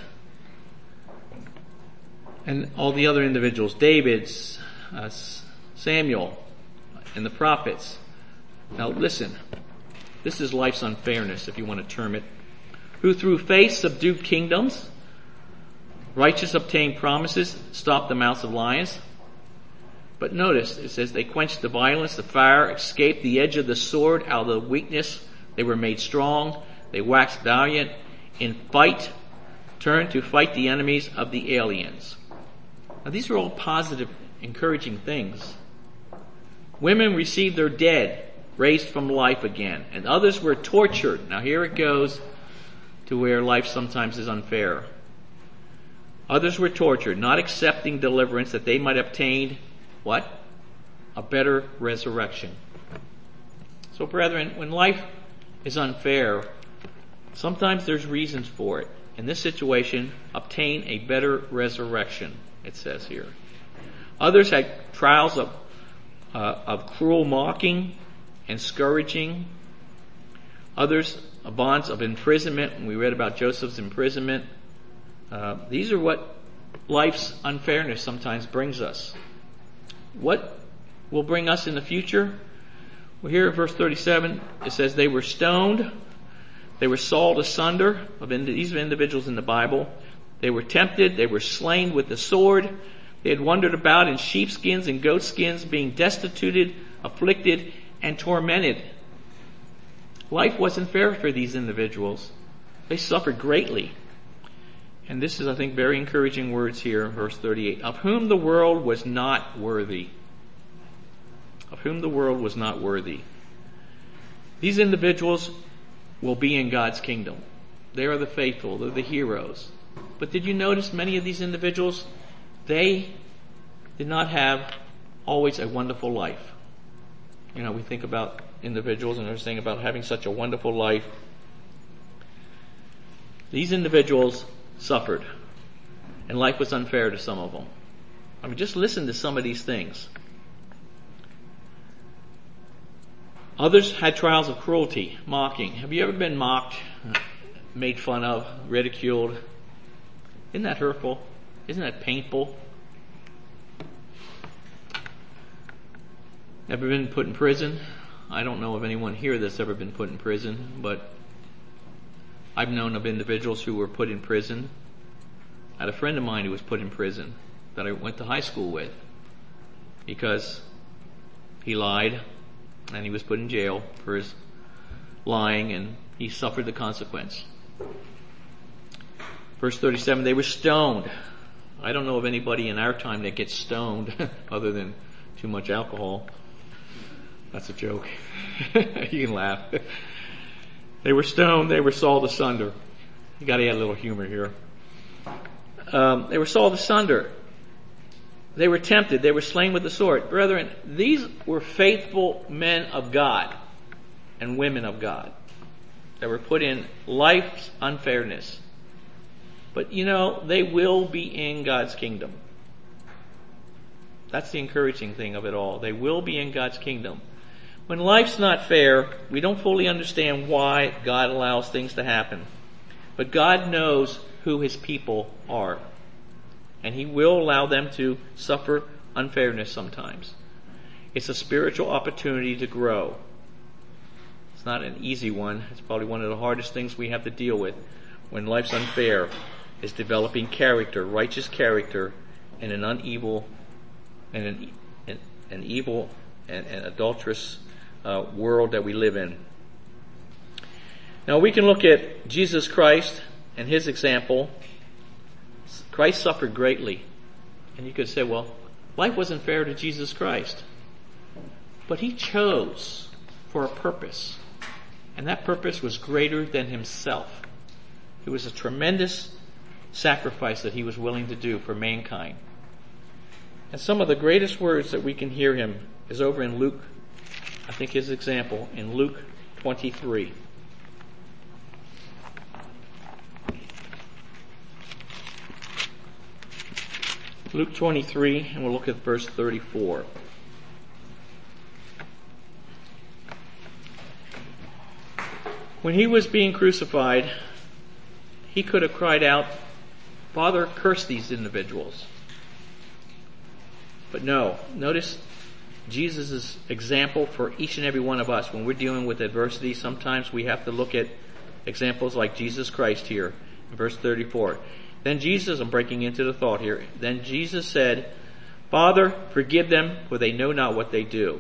and all the other individuals, David's, Samuel, and the prophets. Now listen, this is life's unfairness, if you want to term it. Who through faith subdued kingdoms, righteous obtained promises, stopped the mouths of lions. But notice, it says, they quenched the violence, the fire, escaped the edge of the sword, out of the weakness they were made strong, they waxed valiant in fight, turned to fight the enemies of the aliens. Now these are all positive, encouraging things. Women received their dead, raised from life again, and others were tortured. Now here it goes to where life sometimes is unfair. Others were tortured, not accepting deliverance that they might obtain what? A better resurrection. So brethren, when life is unfair, sometimes there's reasons for it. In this situation, obtain a better resurrection, it says here. Others had trials of cruel mocking and scourging. Others, bonds of imprisonment. And we read about Joseph's imprisonment. These are what life's unfairness sometimes brings us. What will bring us in the future? Well, here in verse 37, it says they were stoned. They were sawed asunder. These are individuals in the Bible. They were tempted. They were slain with the sword. They had wandered about in sheepskins and goatskins, being destituted, afflicted, and tormented. Life wasn't fair for these individuals. They suffered greatly. And this is, I think, very encouraging words here, verse 38. Of whom the world was not worthy. Of whom the world was not worthy. These individuals will be in God's kingdom. They are the faithful. They're the heroes. But did you notice many of these individuals, they did not have always a wonderful life. You know, we think about individuals and they're saying about having such a wonderful life. These individuals suffered, and life was unfair to some of them. I mean, just listen to some of these things. Others had trials of cruelty, mocking. Have you ever been mocked, made fun of, ridiculed? Isn't that hurtful? Isn't that painful? Ever been put in prison? I don't know of anyone here that's ever been put in prison, but I've known of individuals who were put in prison. I had a friend of mine who was put in prison that I went to high school with because he lied and he was put in jail for his lying, and he suffered the consequence. Verse 37, they were stoned. I don't know of anybody in our time that gets stoned other than too much alcohol. That's a joke. You can laugh. They were stoned. They were sawed asunder. You got to add a little humor here. They were sawed asunder. They were tempted. They were slain with the sword. Brethren, these were faithful men of God and women of God that were put in life's unfairness. But they will be in God's kingdom. That's the encouraging thing of it all. They will be in God's kingdom. When life's not fair, we don't fully understand why God allows things to happen. But God knows who His people are. And He will allow them to suffer unfairness sometimes. It's a spiritual opportunity to grow. It's not an easy one. It's probably one of the hardest things we have to deal with when life's unfair, is developing character, righteous character, in an evil and adulterous world that we live in. Now we can look at Jesus Christ and His example. Christ suffered greatly. And you could say, well, life wasn't fair to Jesus Christ. But He chose for a purpose. And that purpose was greater than Himself. It was a tremendous sacrifice that He was willing to do for mankind. And some of the greatest words that we can hear Him is over in Luke, I think His example, in Luke 23. Luke 23, and we'll look at verse 34. When He was being crucified, He could have cried out, Father, curse these individuals. But no, notice Jesus' example for each and every one of us. When we're dealing with adversity, sometimes we have to look at examples like Jesus Christ here in verse 34. Then Jesus, I'm breaking into the thought here, then Jesus said, Father, forgive them, for they know not what they do.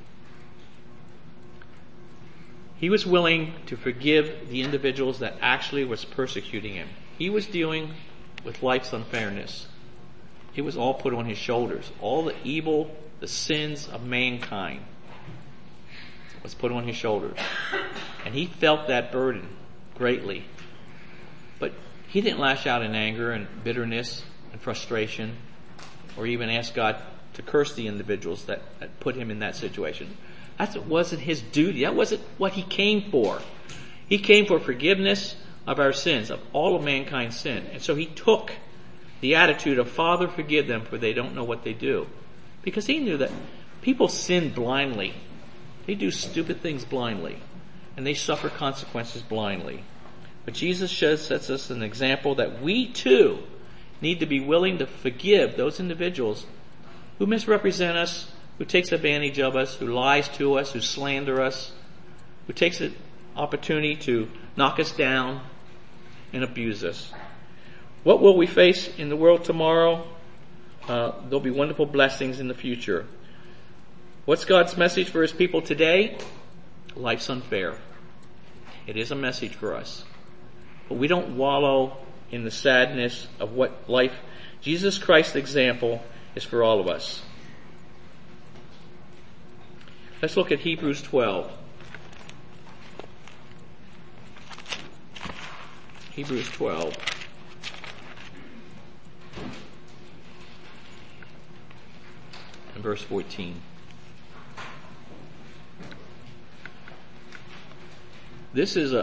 He was willing to forgive the individuals that actually was persecuting Him. He was dealing with life's unfairness. It was all put on His shoulders. All the evil, the sins of mankind was put on His shoulders. And He felt that burden greatly. But He didn't lash out in anger and bitterness and frustration, or even ask God to curse the individuals that put Him in that situation. That wasn't His duty. That wasn't what He came for. He came for forgiveness of our sins, of all of mankind's sin. And so He took the attitude of, Father, forgive them, for they don't know what they do. Because He knew that people sin blindly. They do stupid things blindly. And they suffer consequences blindly. But Jesus sets us an example that we too need to be willing to forgive those individuals who misrepresent us, who takes advantage of us, who lies to us, who slander us, who takes an opportunity to knock us down and abuse us. What will we face in the world tomorrow? There'll be wonderful blessings in the future. What's God's message for His people today? Life's unfair. It is a message for us. But we don't wallow in the sadness of what life, Jesus Christ's example is for all of us. Let's look at Hebrews 12. Hebrews 12. And verse 14. This is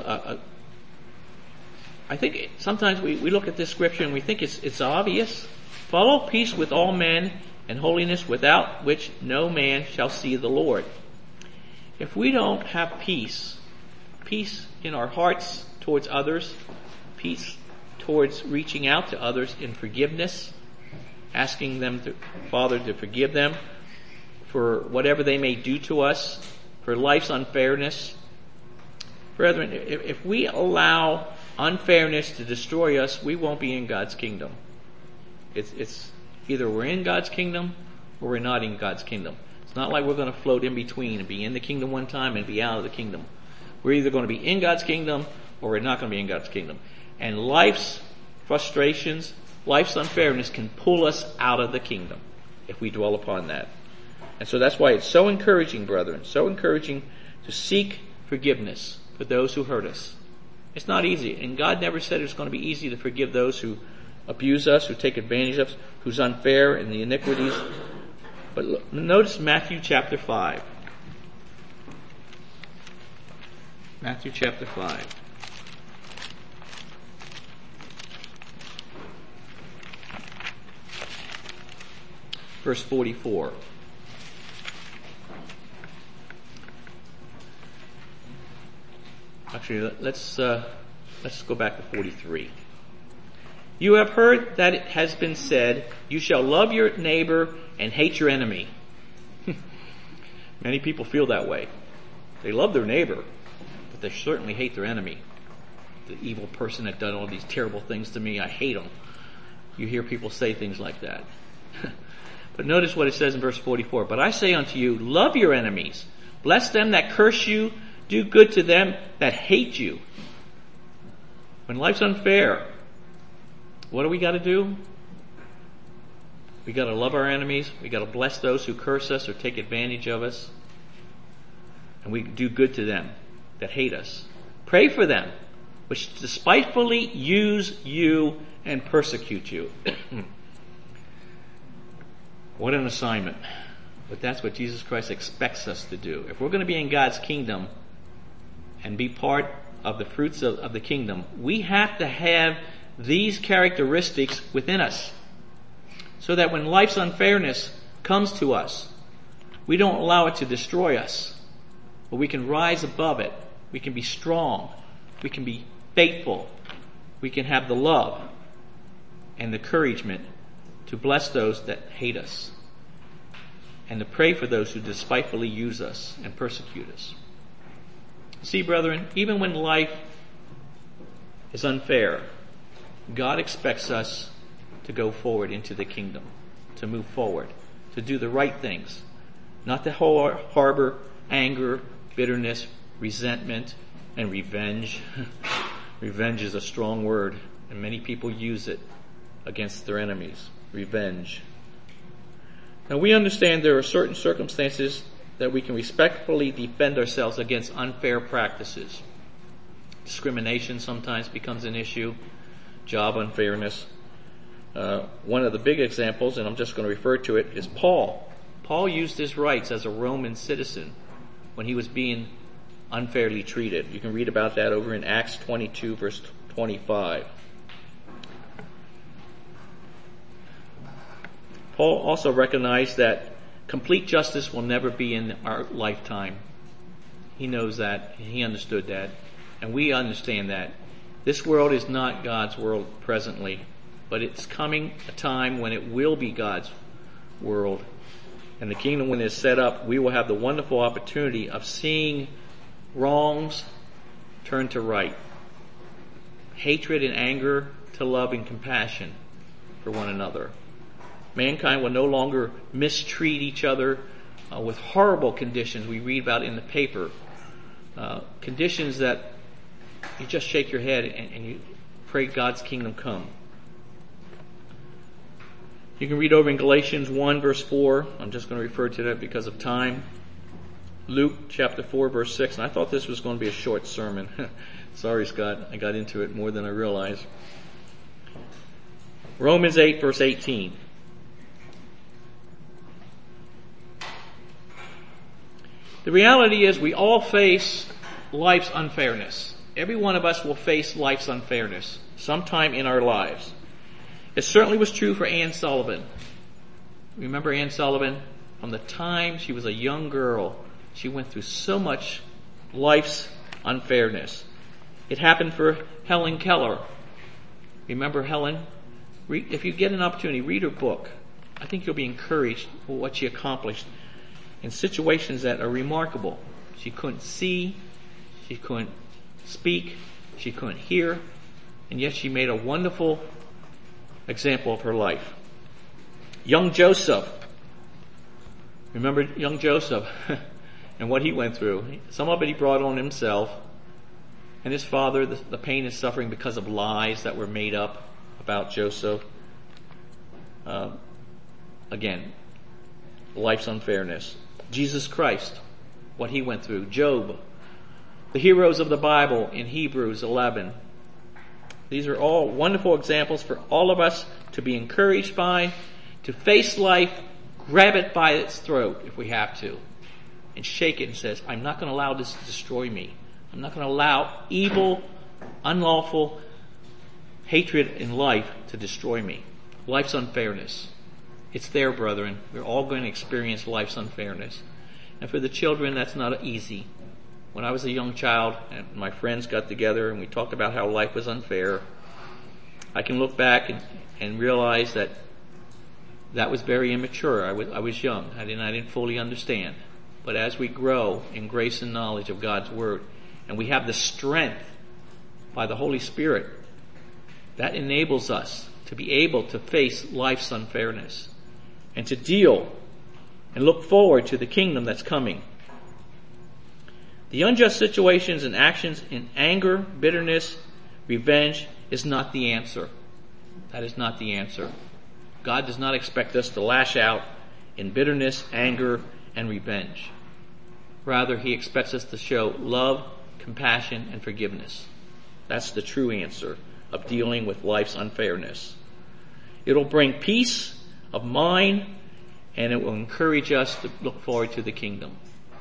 I think sometimes we look at this scripture and we think it's obvious. Follow peace with all men and holiness, without which no man shall see the Lord. If we don't have peace in our hearts towards others, peace towards reaching out to others in forgiveness, asking them, Father, to forgive them for whatever they may do to us, for life's unfairness. Brethren, if we allow unfairness to destroy us, we won't be in God's kingdom. It's either we're in God's kingdom or we're not in God's kingdom. It's not like we're going to float in between and be in the kingdom one time and be out of the kingdom. We're either going to be in God's kingdom or we're not going to be in God's kingdom. And life's frustrations, life's unfairness can pull us out of the kingdom if we dwell upon that. And so that's why it's so encouraging, brethren, so encouraging to seek forgiveness for those who hurt us. It's not easy, and God never said it's going to be easy to forgive those who abuse us, who take advantage of us, who's unfair in the iniquities. But notice Matthew chapter 5. Matthew chapter 5. Verse 44. Actually, let's go back to 43. You have heard that it has been said, you shall love your neighbor and hate your enemy. Many people feel that way. They love their neighbor, but they certainly hate their enemy. The evil person that done all these terrible things to me, I hate them. You hear people say things like that. But notice what it says in verse 44. But I say unto you, love your enemies. Bless them that curse you. Do good to them that hate you. When life's unfair, what do we got to do? We got to love our enemies. We got to bless those who curse us or take advantage of us. And we do good to them that hate us. Pray for them, which despitefully use you and persecute you. What an assignment. But that's what Jesus Christ expects us to do. If we're going to be in God's kingdom and be part of the fruits of the kingdom, we have to have these characteristics within us, so that when life's unfairness comes to us, we don't allow it to destroy us, but we can rise above it. We can be strong. We can be faithful. We can have the love and the encouragement to bless those that hate us and to pray for those who despitefully use us and persecute us. See, brethren, even when life is unfair, God expects us to go forward into the kingdom, to move forward, to do the right things, not to harbor anger, bitterness, resentment, and revenge. Revenge is a strong word, and many people use it against their enemies. Revenge. Now we understand there are certain circumstances that we can respectfully defend ourselves against unfair practices. Discrimination sometimes becomes an issue. Job unfairness. One of the big examples, and I'm just going to refer to it, is Paul. Paul used his rights as a Roman citizen when he was being unfairly treated. You can read about that over in Acts 22 verse 25. Paul also recognized that complete justice will never be in our lifetime. He knows that, and he understood that, and we understand that. This world is not God's world presently, but it's coming a time when it will be God's world. And the kingdom, when it's set up, we will have the wonderful opportunity of seeing wrongs turn to right, hatred and anger to love and compassion for one another. Mankind will no longer mistreat each other with horrible conditions we read about in the paper. Conditions that you just shake your head and you pray God's kingdom come. You can read over in Galatians 1 verse 4. I'm just going to refer to that because of time. Luke chapter 4 verse 6. And I thought this was going to be a short sermon. Sorry, Scott. I got into it more than I realized. Romans 8 verse 18. The reality is we all face life's unfairness. Every one of us will face life's unfairness sometime in our lives. It certainly was true for Anne Sullivan. Remember Anne Sullivan? From the time she was a young girl, she went through so much life's unfairness. It happened for Helen Keller. Remember Helen? If you get an opportunity, read her book. I think you'll be encouraged for what she accomplished in situations that are remarkable. She couldn't see, she couldn't speak, she couldn't hear, and yet she made a wonderful example of her life. Young Joseph. Remember young Joseph and what he went through. Some of it he brought on himself. And his father, the pain and suffering because of lies that were made up about Joseph. Again, life's unfairness. Jesus Christ, what he went through. Job, the heroes of the Bible in Hebrews 11. These are all wonderful examples for all of us to be encouraged by, to face life, grab it by its throat if we have to, and shake it and says, I'm not going to allow this to destroy me. I'm not going to allow evil, unlawful hatred in life to destroy me. Life's unfairness. It's there, brethren. We're all going to experience life's unfairness. And for the children, that's not easy. When I was a young child and my friends got together and we talked about how life was unfair, I can look back and realize that was very immature. I was young. I didn't fully understand. But as we grow in grace and knowledge of God's Word, and we have the strength by the Holy Spirit, that enables us to be able to face life's unfairness and to deal and look forward to the kingdom that's coming. The unjust situations and actions in anger, bitterness, revenge is not the answer. That is not the answer. God does not expect us to lash out in bitterness, anger, and revenge. Rather, He expects us to show love, compassion, and forgiveness. That's the true answer of dealing with life's unfairness. It'll bring peace of mind, and it will encourage us to look forward to the kingdom.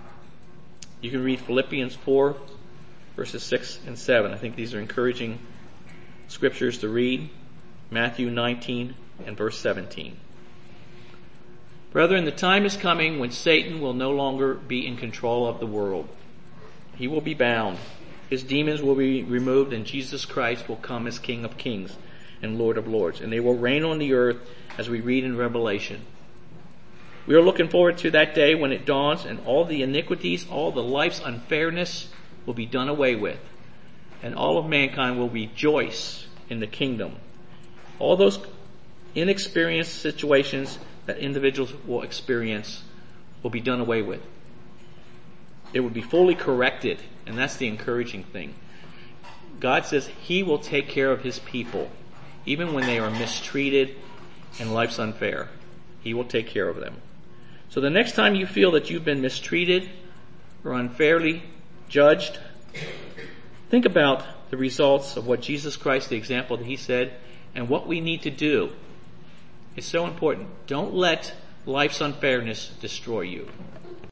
You can read Philippians 4, verses 6 and 7. I think these are encouraging scriptures to read. Matthew 19 and verse 17. Brethren, the time is coming when Satan will no longer be in control of the world. He will be bound. His demons will be removed, and Jesus Christ will come as King of Kings and Lord of Lords. And they will reign on the earth as we read in Revelation. We are looking forward to that day when it dawns and all the iniquities, all the life's unfairness will be done away with. And all of mankind will rejoice in the kingdom. All those inexperienced situations that individuals will experience will be done away with. It will be fully corrected, and that's the encouraging thing. God says He will take care of His people, even when they are mistreated and life's unfair. He will take care of them. So the next time you feel that you've been mistreated or unfairly judged, think about the results of what Jesus Christ, the example that He said, and what we need to do. It's so important. Don't let life's unfairness destroy you.